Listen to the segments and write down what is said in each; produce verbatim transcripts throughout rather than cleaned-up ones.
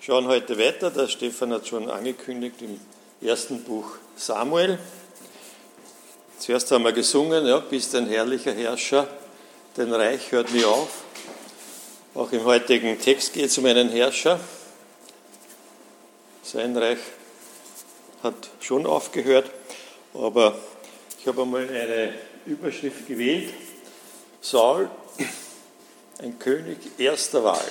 schauen heute weiter. Der Stefan hat schon angekündigt im ersten Buch Samuel. Zuerst haben wir gesungen, ja, bist ein herrlicher Herrscher, dein Reich hört nie auf. Auch im heutigen Text geht es um einen Herrscher. Sein Reich hat schon aufgehört, aber ich habe einmal eine Überschrift gewählt. Saul, ein König erster Wahl.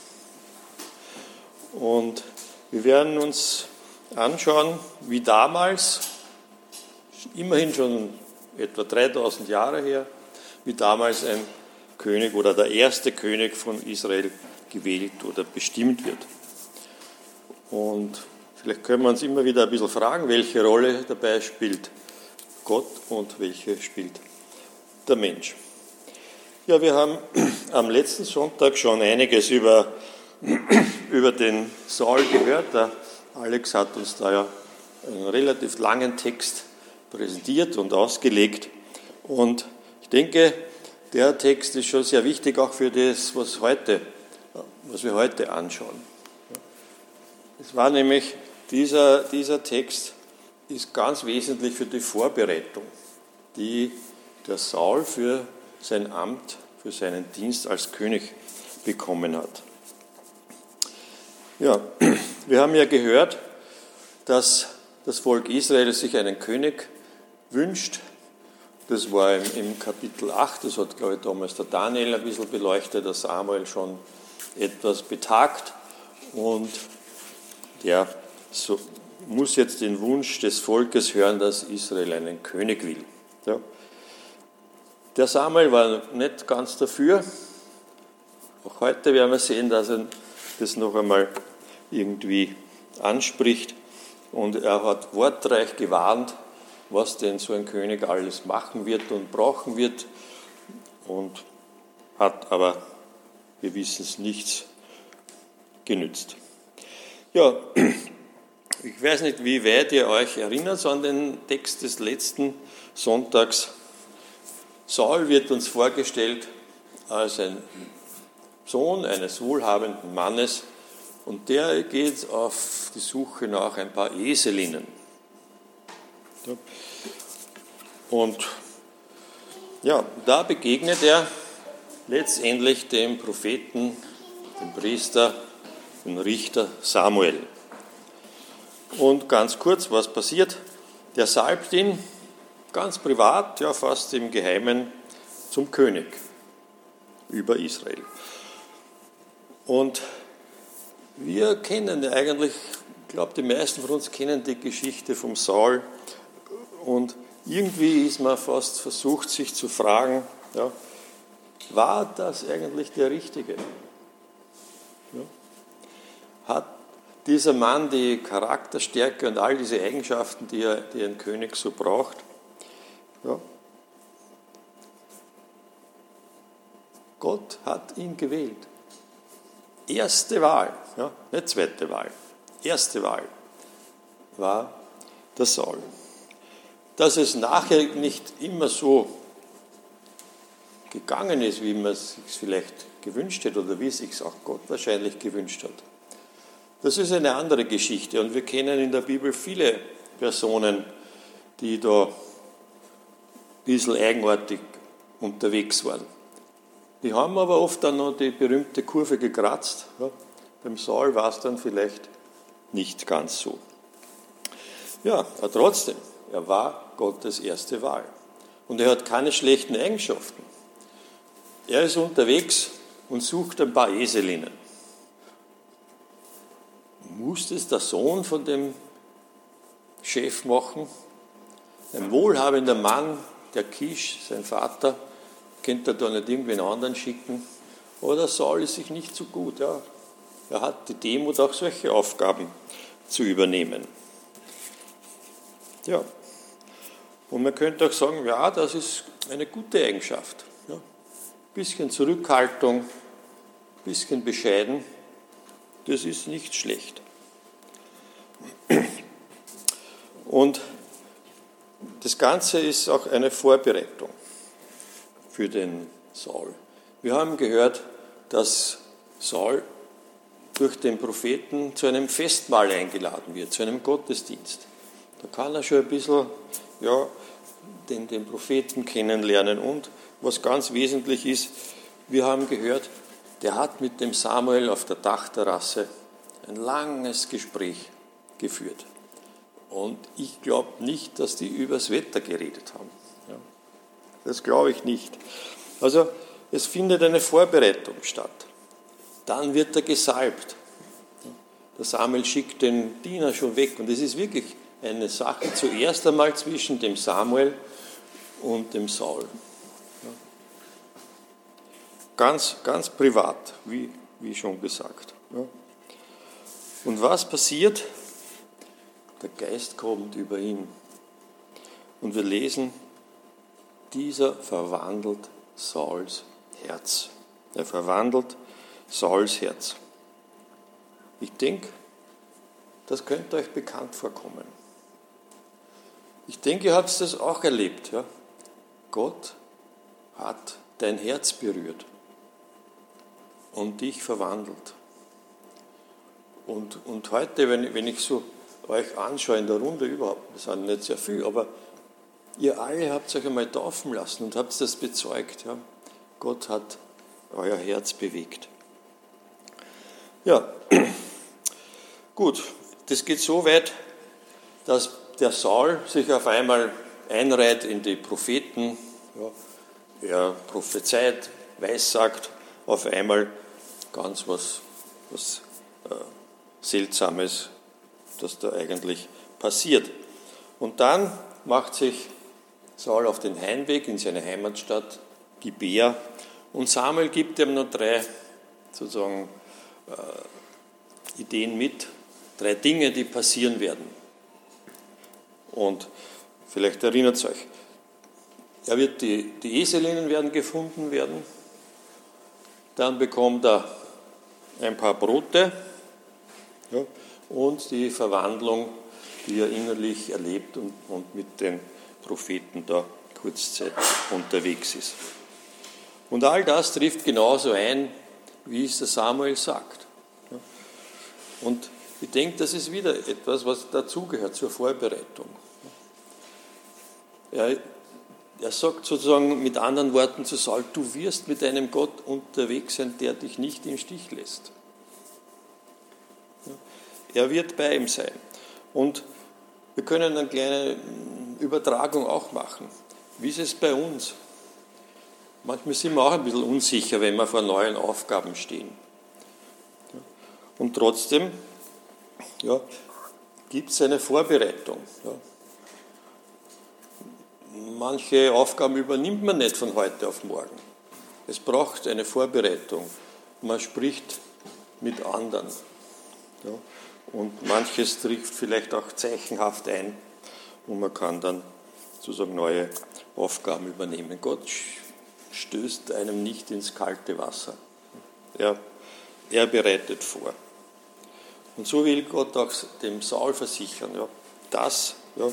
Und wir werden uns anschauen, wie damals, immerhin schon etwa dreitausend Jahre her, wie damals ein König oder der erste König von Israel gewählt oder bestimmt wird. Und vielleicht können wir uns immer wieder ein bisschen fragen, welche Rolle dabei spielt Gott und welche spielt der Mensch. Ja, wir haben am letzten Sonntag schon einiges über, über den Saul gehört. Der Alex hat uns da ja einen relativ langen Text präsentiert und ausgelegt. Und ich denke, der Text ist schon sehr wichtig, auch für das, was, heute, was wir heute anschauen. Es war nämlich, dieser, dieser Text ist ganz wesentlich für die Vorbereitung, die der Saul für sein Amt, für seinen Dienst als König bekommen hat. Ja, wir haben ja gehört, dass das Volk Israel sich einen König wünscht. Das war im, im Kapitel acht, das hat, glaube ich, damals der Daniel ein bisschen beleuchtet, der Samuel schon etwas betagt. Und der so, muss jetzt den Wunsch des Volkes hören, dass Israel einen König will. Ja. Der Samuel war nicht ganz dafür. Auch heute werden wir sehen, dass er das noch einmal irgendwie anspricht. Und er hat wortreich gewarnt, was denn so ein König alles machen wird und brauchen wird. Und hat aber, wir wissen es, nichts genützt. Ja, ich weiß nicht, wie weit ihr euch erinnert an den Text des letzten Sonntags. Saul wird uns vorgestellt als ein Sohn eines wohlhabenden Mannes und der geht auf die Suche nach ein paar Eselinnen. Und ja, da begegnet er letztendlich dem Propheten, dem Priester, dem Richter Samuel. Und ganz kurz, was passiert? Der salbt ihn ganz privat, ja fast im Geheimen, zum König über Israel. Und wir kennen ja eigentlich, ich glaube, die meisten von uns kennen die Geschichte vom Saul. Und irgendwie ist man fast versucht, sich zu fragen, ja, war das eigentlich der Richtige? Ja. Hat dieser Mann die Charakterstärke und all diese Eigenschaften, die, er, die ein König so braucht? Ja. Gott hat ihn gewählt. Erste Wahl, ja, nicht zweite Wahl, erste Wahl war der Saul. Dass es nachher nicht immer so gegangen ist, wie man es sich vielleicht gewünscht hätte oder wie es sich auch Gott wahrscheinlich gewünscht hat. Das ist eine andere Geschichte und wir kennen in der Bibel viele Personen, die da ein bisschen eigenartig unterwegs waren. Die haben aber oft dann noch die berühmte Kurve gekratzt. Ja, beim Saul war es dann vielleicht nicht ganz so. Ja, aber trotzdem, er war Gottes erste Wahl. Und er hat keine schlechten Eigenschaften. Er ist unterwegs und sucht ein paar Eselinnen. Muss das der Sohn von dem Chef machen? Ein wohlhabender Mann, der Kisch, sein Vater, könnte er da nicht irgendwen anderen schicken? Oder Saul ist sich nicht so gut. Ja? Er hat die Demut, auch solche Aufgaben zu übernehmen. Ja. Und man könnte auch sagen, ja, das ist eine gute Eigenschaft. Ja? Ein bisschen Zurückhaltung, ein bisschen bescheiden, das ist nicht schlecht. Und das Ganze ist auch eine Vorbereitung für den Saul. Wir haben gehört, dass Saul durch den Propheten zu einem Festmahl eingeladen wird, zu einem Gottesdienst. Da kann er schon ein bisschen ja, den, den Propheten kennenlernen. Und was ganz wesentlich ist, wir haben gehört, der hat mit dem Samuel auf der Dachterrasse ein langes Gespräch geführt. Und ich glaube nicht, dass die übers Wetter geredet haben. Ja, das glaube ich nicht. Also es findet eine Vorbereitung statt. Dann wird er gesalbt. Der Samuel schickt den Diener schon weg. Und es ist wirklich eine Sache zuerst einmal zwischen dem Samuel und dem Saul. Ja. Ganz, ganz privat, wie, wie schon gesagt. Ja. Und was passiert? Der Geist kommt über ihn. Und wir lesen, dieser verwandelt Sauls Herz. Er verwandelt Sauls Herz. Ich denke, das könnte euch bekannt vorkommen. Ich denke, ihr habt das auch erlebt. Ja? Gott hat dein Herz berührt und dich verwandelt. Und, und heute, wenn, wenn ich so euch anschaue in der Runde überhaupt, wir sind nicht sehr viel, aber ihr alle habt euch einmal taufen lassen und habt das bezeugt. Ja? Gott hat euer Herz bewegt. Ja, gut, das geht so weit, dass der Saul sich auf einmal einreiht in die Propheten, ja, er prophezeit, weissagt, auf einmal ganz was, was äh, Seltsames, das da eigentlich passiert. Und dann macht sich Saul auf den Heimweg in seine Heimatstadt Gibea und Samuel gibt ihm noch drei sozusagen äh, Ideen mit, drei Dinge, die passieren werden. Und vielleicht erinnert es euch, er wird die, die Eselinnen werden gefunden werden, dann bekommt er ein paar Brote, ja, und die Verwandlung, die er innerlich erlebt und, und mit den Propheten da kurzzeit unterwegs ist. Und all das trifft genauso ein, wie es der Samuel sagt. Ja. Und ich denke, das ist wieder etwas, was dazugehört zur Vorbereitung. Er, er sagt sozusagen mit anderen Worten zu Saul, du wirst mit einem Gott unterwegs sein, der dich nicht im Stich lässt. Er wird bei ihm sein. Und wir können eine kleine Übertragung auch machen. Wie ist es bei uns? Manchmal sind wir auch ein bisschen unsicher, wenn wir vor neuen Aufgaben stehen. Und trotzdem ja, gibt es eine Vorbereitung. Ja. Manche Aufgaben übernimmt man nicht von heute auf morgen. Es braucht eine Vorbereitung. Man spricht mit anderen. Ja. Und manches trifft vielleicht auch zeichenhaft ein und man kann dann sozusagen neue Aufgaben übernehmen. Gott stößt einem nicht ins kalte Wasser. Er, er bereitet vor. Und so will Gott auch dem Saul versichern, ja, das, ja,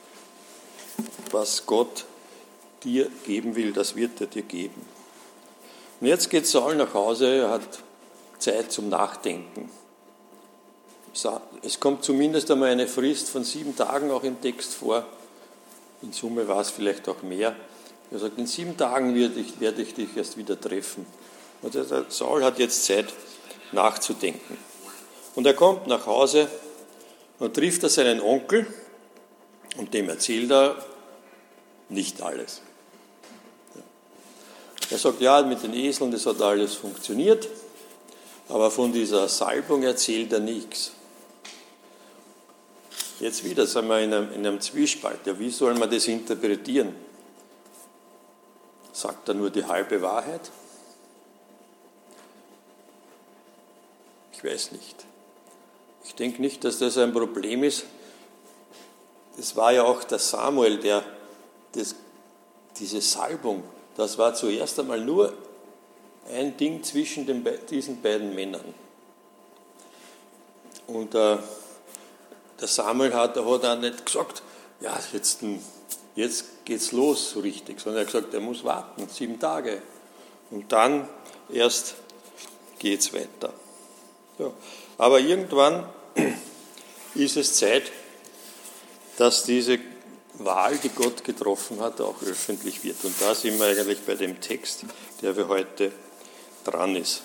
was Gott dir geben will, das wird er dir geben. Und jetzt geht Saul nach Hause, er hat Zeit zum Nachdenken. Es kommt zumindest einmal eine Frist von sieben Tagen auch im Text vor. In Summe war es vielleicht auch mehr. Er sagt, in sieben Tagen werde ich, werde ich dich erst wieder treffen. Und der Saul hat jetzt Zeit nachzudenken. Und er kommt nach Hause und trifft er seinen Onkel und dem erzählt er nicht alles. Er sagt, ja, mit den Eseln, das hat alles funktioniert, aber von dieser Salbung erzählt er nichts. Jetzt wieder sind wir in einem, in einem Zwiespalt. Ja, wie soll man das interpretieren? Sagt er nur die halbe Wahrheit? Ich weiß nicht. Ich denke nicht, dass das ein Problem ist. Es war ja auch der Samuel, der das, diese Salbung, das war zuerst einmal nur ein Ding zwischen den, diesen beiden Männern. Und äh, der Samuel hat, hat auch nicht gesagt, ja, jetzt, jetzt geht's los so richtig, sondern er hat gesagt, er muss warten, sieben Tage. Und dann erst geht's weiter. Ja. Aber irgendwann ist es Zeit, dass diese Wahl, die Gott getroffen hat, auch öffentlich wird. Und da sind wir eigentlich bei dem Text, der für heute dran ist.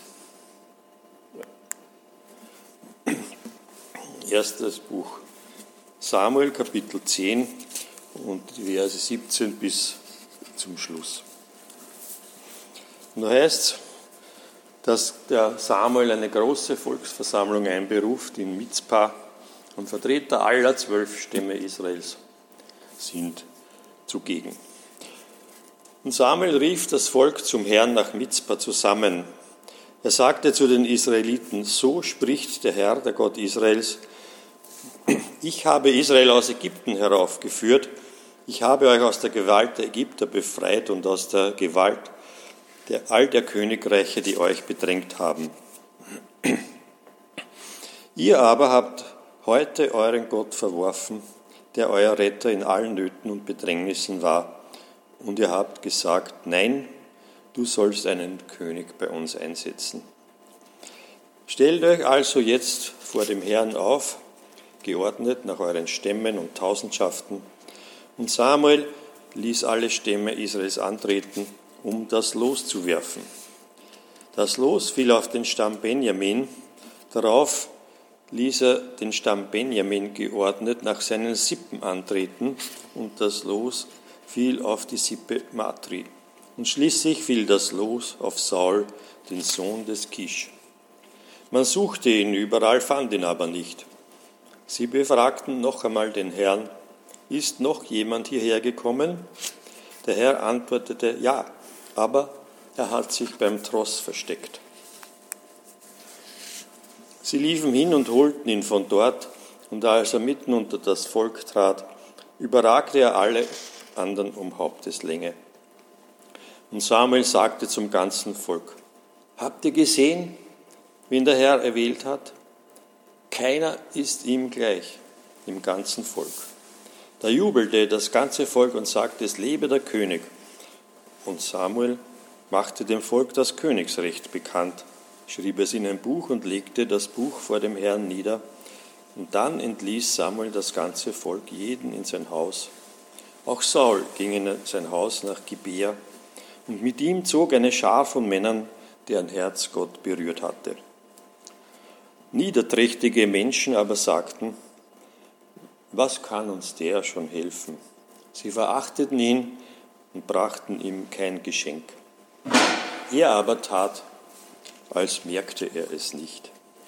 Erstes Buch Samuel, Kapitel zehn und die Verse siebzehn bis zum Schluss. Und da heißt es, dass der Samuel eine große Volksversammlung einberuft in Mizpah und Vertreter aller zwölf Stämme Israels sind zugegen. Und Samuel rief das Volk zum Herrn nach Mizpah zusammen. Er sagte zu den Israeliten: So spricht der Herr, der Gott Israels: Ich habe Israel aus Ägypten heraufgeführt. Ich habe euch aus der Gewalt der Ägypter befreit und aus der Gewalt der all der Königreiche, die euch bedrängt haben. Ihr aber habt heute euren Gott verworfen, der euer Retter in allen Nöten und Bedrängnissen war. Und ihr habt gesagt: Nein, du sollst einen König bei uns einsetzen. Stellt euch also jetzt vor dem Herrn auf, geordnet nach euren Stämmen und Tausendschaften. Und Samuel ließ alle Stämme Israels antreten, um das Los zu werfen. Das Los fiel auf den Stamm Benjamin. Darauf ließ er den Stamm Benjamin geordnet nach seinen Sippen antreten, und das Los fiel auf die Sippe Matri. Und schließlich fiel das Los auf Saul, den Sohn des Kisch. Man suchte ihn überall, fand ihn aber nicht. Sie befragten noch einmal den Herrn: Ist noch jemand hierher gekommen? Der Herr antwortete: Ja, aber er hat sich beim Tross versteckt. Sie liefen hin und holten ihn von dort, und als er mitten unter das Volk trat, überragte er alle anderen um Haupteslänge. Und Samuel sagte zum ganzen Volk: Habt ihr gesehen, wen der Herr erwählt hat? Keiner ist ihm gleich im ganzen Volk. Da jubelte das ganze Volk und sagte: Es lebe der König. Und Samuel machte dem Volk das Königsrecht bekannt, schrieb es in ein Buch und legte das Buch vor dem Herrn nieder. Und dann entließ Samuel das ganze Volk, jeden in sein Haus. Auch Saul ging in sein Haus nach Gibea, und mit ihm zog eine Schar von Männern, deren Herz Gott berührt hatte. Niederträchtige Menschen aber sagten: Was kann uns der schon helfen? Sie verachteten ihn und brachten ihm kein Geschenk. Er aber tat, als merkte er es nicht.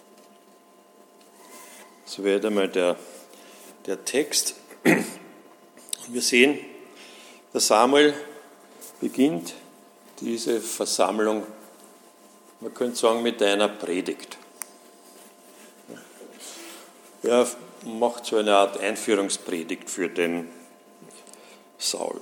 So wird einmal der, der Text. Wir sehen, der Samuel beginnt diese Versammlung, man könnte sagen, mit einer Predigt. Er macht so eine Art Einführungspredigt für den Saul.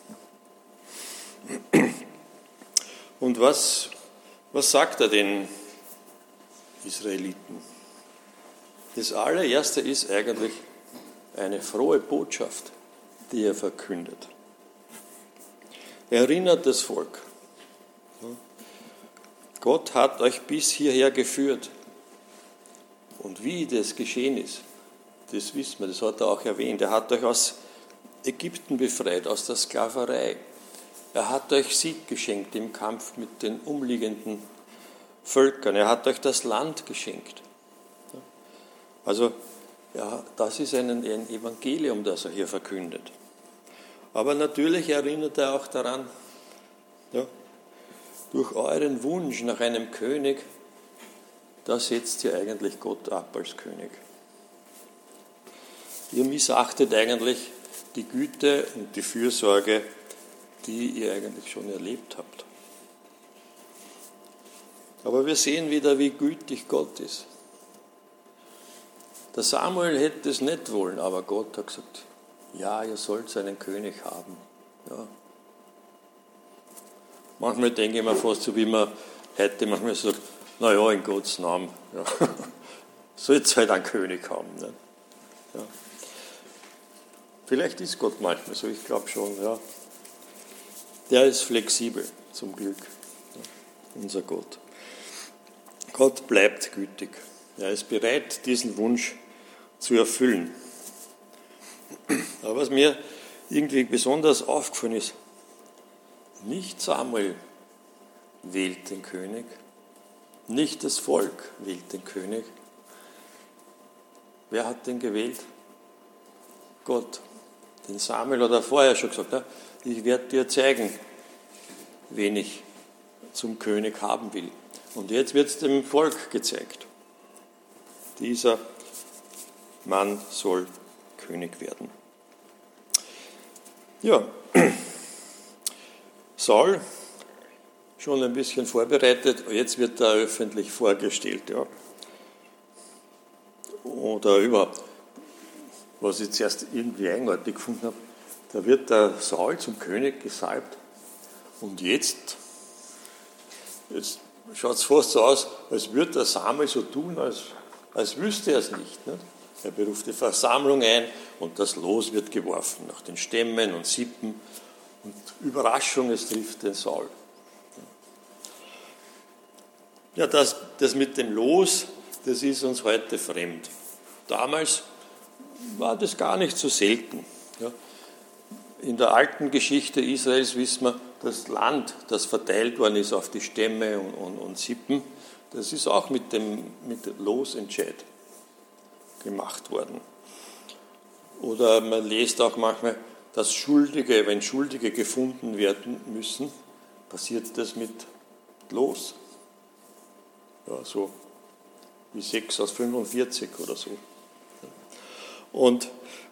Und was, was sagt er den Israeliten? Das allererste ist eigentlich eine frohe Botschaft, die er verkündet. Er erinnert das Volk: Gott hat euch bis hierher geführt. Und wie das geschehen ist, das wissen wir, das hat er auch erwähnt. Er hat euch aus Ägypten befreit, aus der Sklaverei. Er hat euch Sieg geschenkt im Kampf mit den umliegenden Völkern. Er hat euch das Land geschenkt. Also, ja, das ist ein, ein Evangelium, das er hier verkündet. Aber natürlich erinnert er auch daran, ja, durch euren Wunsch nach einem König, da setzt ihr eigentlich Gott ab als König. Ihr missachtet eigentlich die Güte und die Fürsorge, die ihr eigentlich schon erlebt habt. Aber wir sehen wieder, wie gütig Gott ist. Der Samuel hätte es nicht wollen, aber Gott hat gesagt: Ja, ihr sollt einen König haben. Ja. Manchmal denke ich mir fast so, wie man heute manchmal sagt: Naja, in Gottes Namen, ja. Sollt ihr halt einen König haben. Ne? Ja. Vielleicht ist Gott manchmal so, ich glaube schon. Ja. Der ist flexibel, zum Glück, ja, unser Gott. Gott bleibt gütig. Er ist bereit, diesen Wunsch zu erfüllen. Aber was mir irgendwie besonders aufgefallen ist, nicht Samuel wählt den König, nicht das Volk wählt den König. Wer hat den gewählt? Gott. Den Samuel hat er vorher schon gesagt, ich werde dir zeigen, wen ich zum König haben will. Und jetzt wird es dem Volk gezeigt. Dieser Mann soll König werden. Ja, Saul, schon ein bisschen vorbereitet, jetzt wird er öffentlich vorgestellt. Ja. Oder überhaupt, was ich zuerst irgendwie eigenartig gefunden habe, da wird der Saul zum König gesalbt und jetzt, jetzt schaut es fast so aus, als würde der Samuel so tun, als, als wüsste er es nicht, nicht. Er beruft die Versammlung ein und das Los wird geworfen nach den Stämmen und Sippen und Überraschung, es trifft den Saul. Ja, das, das mit dem Los, das ist uns heute fremd. Damals war das gar nicht so selten. Ja. In der alten Geschichte Israels wissen wir, das Land, das verteilt worden ist auf die Stämme und, und, und Sippen, das ist auch mit dem mit Losentscheid gemacht worden. Oder man liest auch manchmal, dass Schuldige, wenn Schuldige gefunden werden müssen, passiert das mit Los. Ja, so wie sechs aus fünfundvierzig oder so. Und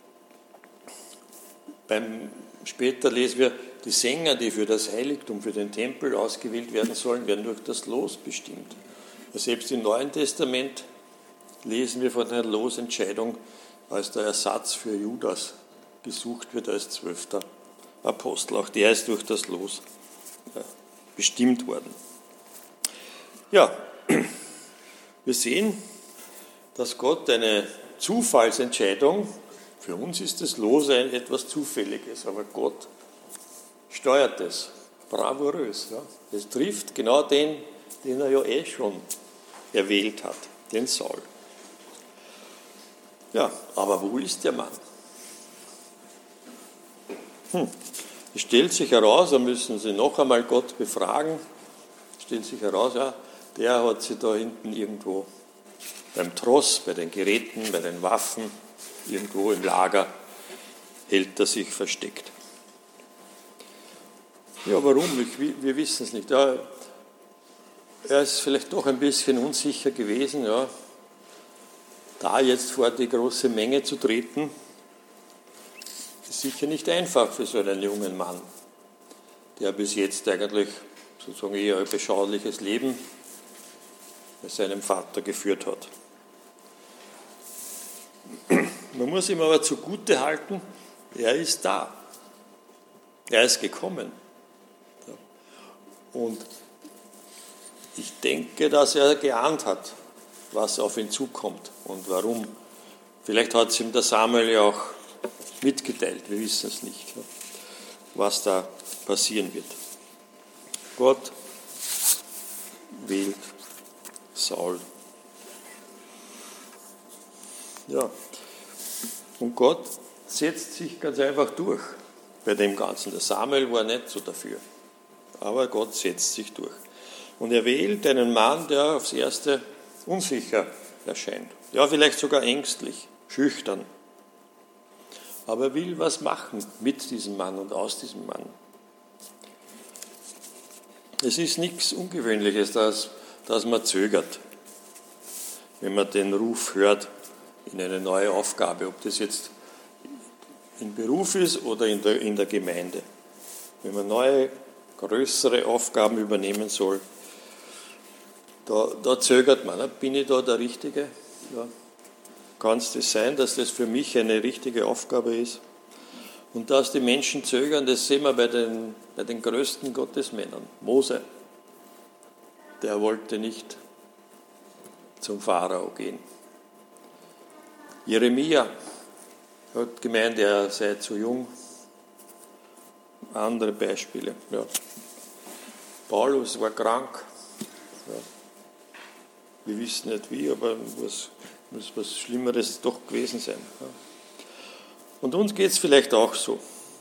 beim, später lesen wir, die Sänger, die für das Heiligtum, für den Tempel ausgewählt werden sollen, werden durch das Los bestimmt. Selbst im Neuen Testament lesen wir von der Losentscheidung, als der Ersatz für Judas gesucht wird als zwölfter Apostel. Auch der ist durch das Los bestimmt worden. Ja, wir sehen, dass Gott eine Zufallsentscheidung, für uns ist das Los ein etwas Zufälliges, aber Gott steuert es bravourös. Ja. Es trifft genau den, den er ja eh schon erwählt hat, den Saul. Ja, aber wo ist der Mann? Hm. Es stellt sich heraus, da müssen Sie noch einmal Gott befragen, es stellt sich heraus, ja, der hat sich da hinten irgendwo beim Tross, bei den Geräten, bei den Waffen, irgendwo im Lager, hält er sich versteckt. Ja, warum? Ich, wir wissen es nicht. Ja, er ist vielleicht doch ein bisschen unsicher gewesen, ja, da jetzt vor die große Menge zu treten, ist sicher nicht einfach für so einen jungen Mann, der bis jetzt eigentlich sozusagen eher ein beschauliches Leben bei seinem Vater geführt hat. Man muss ihm aber zugute halten, er ist da. Er ist gekommen. Und ich denke, dass er geahnt hat, was auf ihn zukommt und warum. Vielleicht hat es ihm der Samuel ja auch mitgeteilt, wir wissen es nicht, was da passieren wird. Gott wählt Saul. Ja, und Gott setzt sich ganz einfach durch bei dem Ganzen. Der Samuel war nicht so dafür, aber Gott setzt sich durch. Und er wählt einen Mann, der aufs Erste unsicher erscheint, ja, vielleicht sogar ängstlich, schüchtern. Aber er will was machen mit diesem Mann und aus diesem Mann. Es ist nichts Ungewöhnliches, dass, dass man zögert, wenn man den Ruf hört in eine neue Aufgabe, ob das jetzt im Beruf ist oder in der, in der Gemeinde. Wenn man neue, größere Aufgaben übernehmen soll, da, da zögert man. Bin ich da der Richtige? Ja. Kann es das sein, dass das für mich eine richtige Aufgabe ist? Und dass die Menschen zögern, das sehen wir bei den, bei den größten Gottesmännern. Mose, der wollte nicht zum Pharao gehen. Jeremia hat gemeint, er sei zu jung. Andere Beispiele. Ja. Paulus war krank. Ja. Wir wissen nicht wie, aber was, muss was Schlimmeres doch gewesen sein. Und uns geht es vielleicht auch so.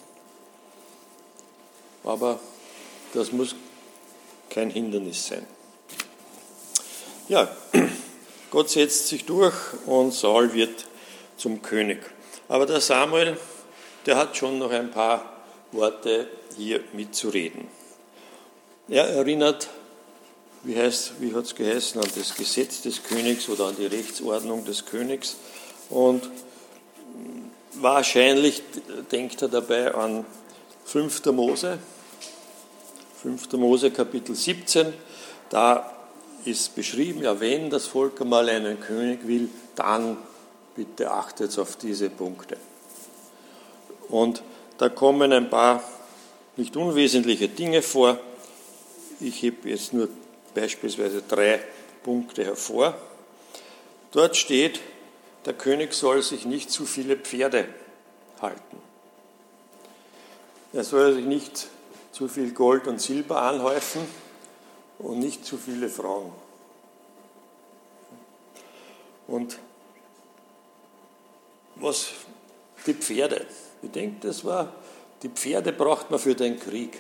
Aber das muss kein Hindernis sein. Ja, Gott setzt sich durch und Saul wird zum König. Aber der Samuel, der hat schon noch ein paar Worte hier mitzureden. Er erinnert, wie, heißt, wie hat es geheißen, an das Gesetz des Königs oder an die Rechtsordnung des Königs. Und wahrscheinlich denkt er dabei an fünfter Mose, fünfter Mose Kapitel siebzehn. Da ist beschrieben, ja, wenn das Volk einmal einen König will, dann bitte achtet auf diese Punkte. Und da kommen ein paar nicht unwesentliche Dinge vor. Ich hebe jetzt nur beispielsweise drei Punkte hervor. Dort steht, der König soll sich nicht zu viele Pferde halten. Er soll sich nicht zu viel Gold und Silber anhäufen und nicht zu viele Frauen. Und was die Pferde? Ich denke, das war, die Pferde braucht man für den Krieg.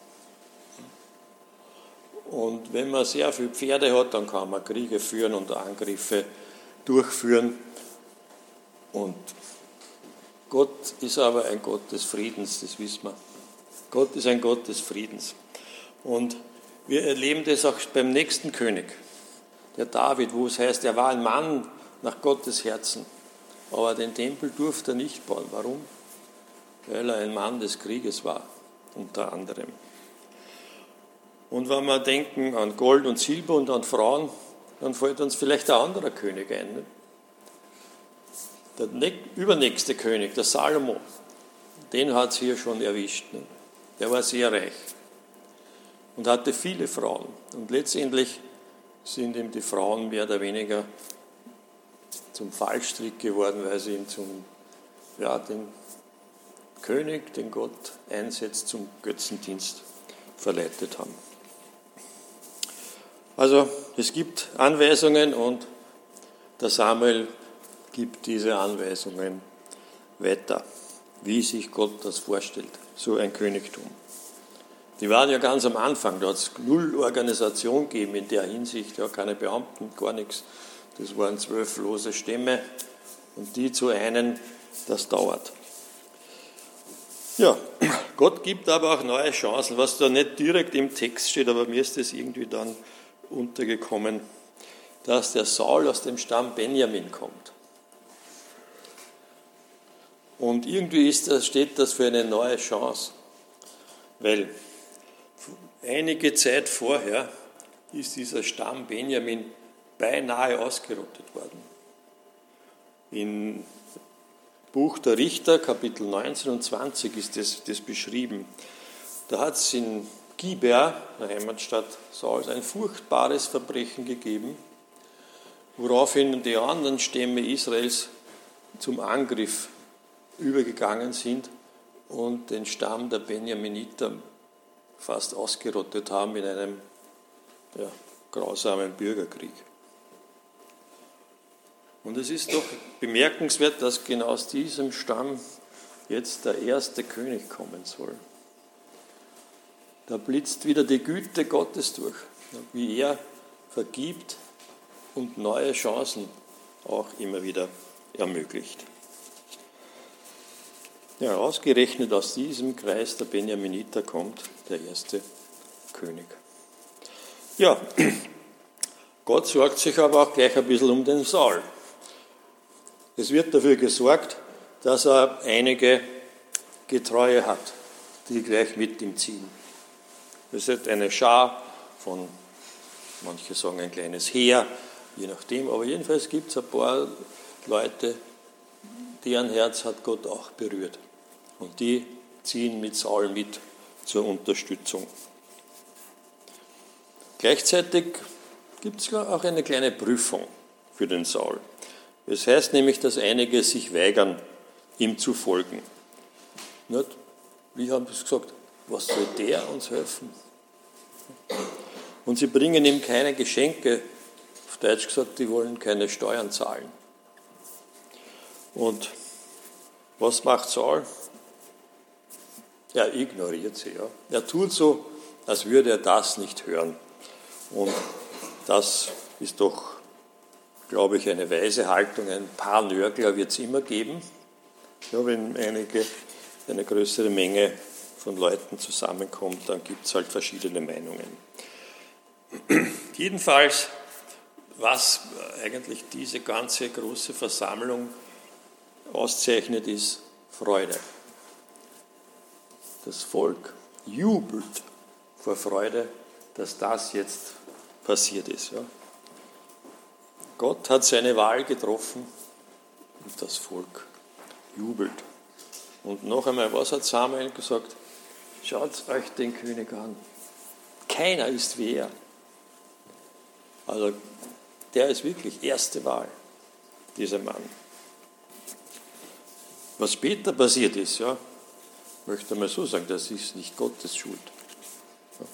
Und wenn man sehr viele Pferde hat, dann kann man Kriege führen und Angriffe durchführen. Und Gott ist aber ein Gott des Friedens, das wissen wir. Gott ist ein Gott des Friedens. Und wir erleben das auch beim nächsten König, der David, wo es heißt, er war ein Mann nach Gottes Herzen. Aber den Tempel durfte er nicht bauen. Warum? Weil er ein Mann des Krieges war, unter anderem. Und wenn wir denken an Gold und Silber und an Frauen, dann fällt uns vielleicht ein anderer König ein. Ne? Der übernächste König, der Salomo, den hat es hier schon erwischt. Ne? Der war sehr reich und hatte viele Frauen. Und letztendlich sind ihm die Frauen mehr oder weniger zum Fallstrick geworden, weil sie ihn zum, ja, den König, den Gott einsetzt, zum Götzendienst verleitet haben. Also es gibt Anweisungen und der Samuel gibt diese Anweisungen weiter, wie sich Gott das vorstellt, so ein Königtum. Die waren ja ganz am Anfang, da hat es null Organisation gegeben in der Hinsicht, ja, keine Beamten, gar nichts. Das waren zwölf lose Stämme und die zu einen, das dauert. Ja, Gott gibt aber auch neue Chancen, was da nicht direkt im Text steht, aber mir ist das irgendwie dann untergekommen, dass der Saul aus dem Stamm Benjamin kommt. Und irgendwie ist das, steht das für eine neue Chance, weil einige Zeit vorher ist dieser Stamm Benjamin beinahe ausgerottet worden. Im Buch der Richter, Kapitel neunzehn und zwanzig, ist das, das beschrieben. Da hat es in Gibea, der Heimatstadt Sauls, ein furchtbares Verbrechen gegeben, woraufhin die anderen Stämme Israels zum Angriff übergegangen sind und den Stamm der Benjaminiter fast ausgerottet haben in einem ja, grausamen Bürgerkrieg. Und es ist doch bemerkenswert, dass genau aus diesem Stamm jetzt der erste König kommen soll. Da blitzt wieder die Güte Gottes durch, wie er vergibt und neue Chancen auch immer wieder ermöglicht. Ja, ausgerechnet aus diesem Kreis der Benjaminiter kommt der erste König. Ja, Gott sorgt sich aber auch gleich ein bisschen um den Saul. Es wird dafür gesorgt, dass er einige Getreue hat, die gleich mit ihm ziehen. Es ist eine Schar von, manche sagen ein kleines Heer, je nachdem, aber jedenfalls gibt es ein paar Leute, deren Herz hat Gott auch berührt. Und die ziehen mit Saul mit zur Unterstützung. Gleichzeitig gibt es auch eine kleine Prüfung für den Saul. Es heißt nämlich, dass einige sich weigern, ihm zu folgen. Nicht? Wie haben sie gesagt, was soll der uns helfen? Und sie bringen ihm keine Geschenke. Auf Deutsch gesagt, die wollen keine Steuern zahlen. Und was macht Saul? Er ignoriert sie. Ja. Er tut so, als würde er das nicht hören. Und das ist doch, glaube ich, eine weise Haltung. Ein paar Nörgler wird es immer geben, ja, wenn einige, eine größere Menge von Leuten zusammenkommt, dann gibt es halt verschiedene Meinungen. Jedenfalls, was eigentlich diese ganze große Versammlung auszeichnet, ist Freude. Das Volk jubelt vor Freude, dass das jetzt passiert ist. Ja. Gott hat seine Wahl getroffen und das Volk jubelt. Und noch einmal, was hat Samuel gesagt? Schaut euch den König an. Keiner ist wie er. Also der ist wirklich erste Wahl, dieser Mann. Was später passiert ist, ja, möchte man so sagen, das ist nicht Gottes Schuld. Ja.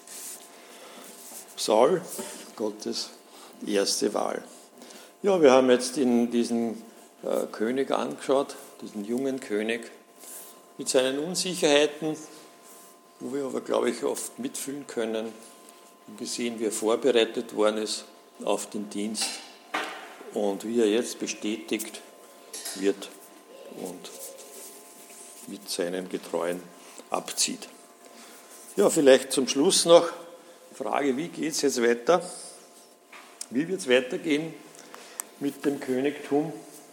Saul, Gottes erste Wahl. Ja, wir haben jetzt in diesen äh, König angeschaut, diesen jungen König, mit seinen Unsicherheiten, wo wir aber, glaube ich, oft mitfühlen können und gesehen, wie er vorbereitet worden ist auf den Dienst und wie er jetzt bestätigt wird und mit seinen Getreuen abzieht. Ja, vielleicht zum Schluss noch Frage, wie geht es jetzt weiter? Wie wird es weitergehen mit dem Königtum?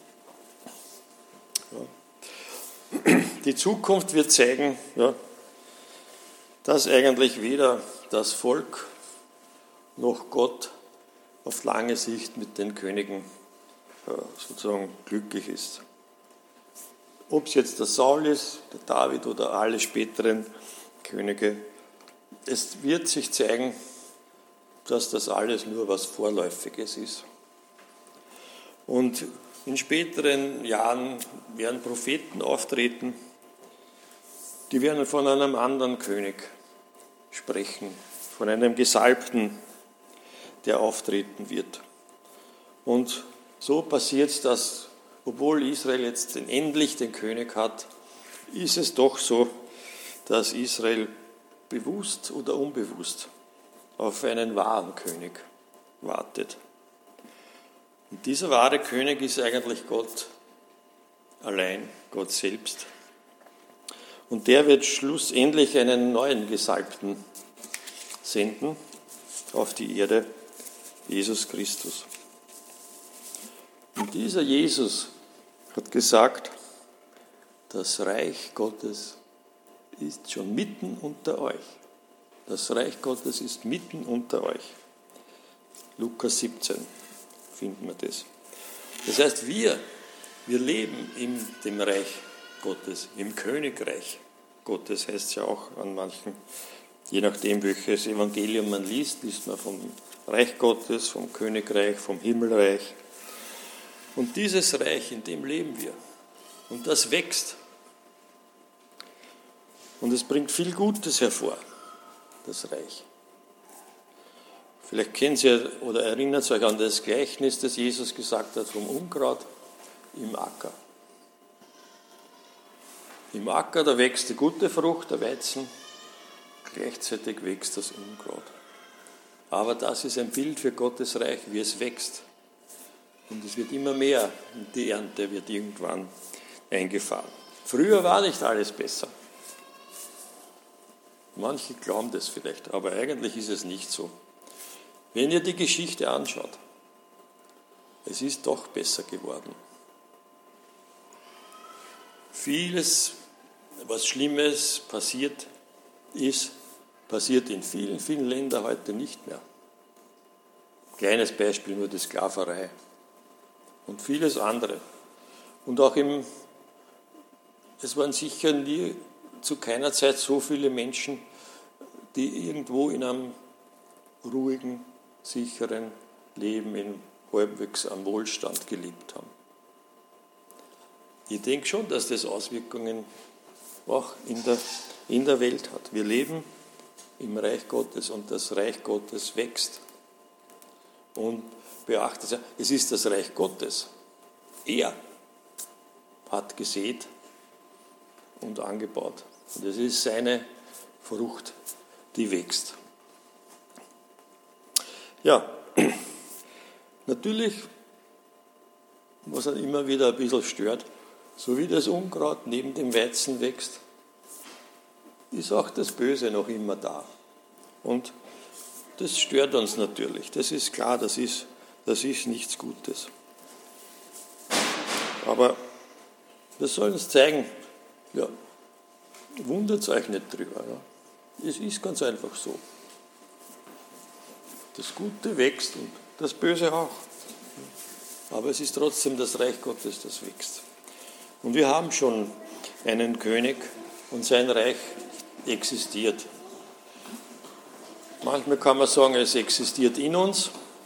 Ja. Die Zukunft wird zeigen, ja, dass eigentlich weder das Volk noch Gott auf lange Sicht mit den Königen ja, sozusagen glücklich ist. Ob es jetzt der Saul ist, der David oder alle späteren Könige, es wird sich zeigen, dass das alles nur was Vorläufiges ist. Und in späteren Jahren werden Propheten auftreten, die werden von einem anderen König sprechen, von einem Gesalbten, der auftreten wird. Und so passiert es, dass, obwohl Israel jetzt endlich den König hat, ist es doch so, dass Israel bewusst oder unbewusst auf einen wahren König wartet. Und dieser wahre König ist eigentlich Gott allein, Gott selbst. Und der wird schlussendlich einen neuen Gesalbten senden auf die Erde, Jesus Christus. Und dieser Jesus hat gesagt, das Reich Gottes ist schon mitten unter euch. Das Reich Gottes ist mitten unter euch. Lukas siebzehn finden wir das. Das heißt, wir, wir leben in dem Reich Gottes, im Königreich Gottes, heißt es ja auch an manchen, je nachdem, welches Evangelium man liest, liest man vom Reich Gottes, vom Königreich, vom Himmelreich. Und dieses Reich, in dem leben wir. Und das wächst. Und es bringt viel Gutes hervor, das Reich. Vielleicht kennen Sie oder erinnert euch an das Gleichnis, das Jesus gesagt hat vom Unkraut im Acker. Im Acker, da wächst die gute Frucht, der Weizen, gleichzeitig wächst das Unkraut. Aber das ist ein Bild für Gottes Reich, wie es wächst. Und es wird immer mehr und die Ernte wird irgendwann eingefahren. Früher war nicht alles besser. Manche glauben das vielleicht, aber eigentlich ist es nicht so. Wenn ihr die Geschichte anschaut, es ist doch besser geworden. Vieles, was Schlimmes passiert ist, passiert in vielen, vielen Ländern heute nicht mehr. Kleines Beispiel, nur die Sklaverei und vieles andere. Und auch im, es waren sicher nie zu keiner Zeit so viele Menschen, die irgendwo in einem ruhigen, sicheren Leben, in halbwegs am Wohlstand gelebt haben. Ich denke schon, dass das Auswirkungen auch in der, in der Welt hat. Wir leben im Reich Gottes und das Reich Gottes wächst. Und beachtet, es ist das Reich Gottes. Er hat gesät und angebaut. Und es ist seine Frucht, die wächst. Ja, natürlich, was er immer wieder ein bisschen stört, so wie das Unkraut neben dem Weizen wächst, ist auch das Böse noch immer da. Und das stört uns natürlich. Das ist klar, das ist, das ist nichts Gutes. Aber das soll uns zeigen, ja, wundert euch nicht drüber. Ja. Es ist ganz einfach so. Das Gute wächst und das Böse auch. Aber es ist trotzdem das Reich Gottes, das wächst. Und wir haben schon einen König und sein Reich existiert. Manchmal kann man sagen, es existiert in uns,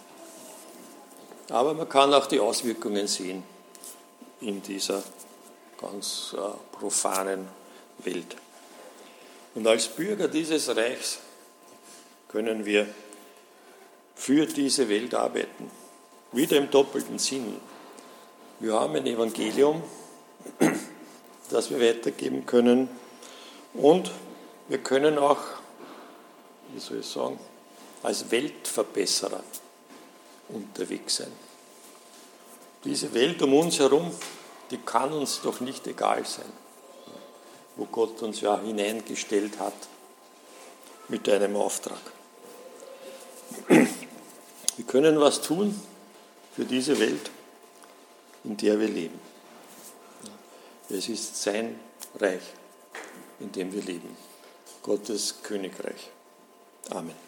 aber man kann auch die Auswirkungen sehen in dieser ganz äh, profanen Welt. Und als Bürger dieses Reichs können wir für diese Welt arbeiten. Wieder im doppelten Sinn. Wir haben ein Evangelium, das wir weitergeben können, und wir können auch, wie soll ich sagen, als Weltverbesserer unterwegs sein. Diese Welt um uns herum, die kann uns doch nicht egal sein, wo Gott uns ja hineingestellt hat mit einem Auftrag. Wir können was tun für diese Welt, in der wir leben. Es ist sein Reich, in dem wir leben. Gottes Königreich. Amen.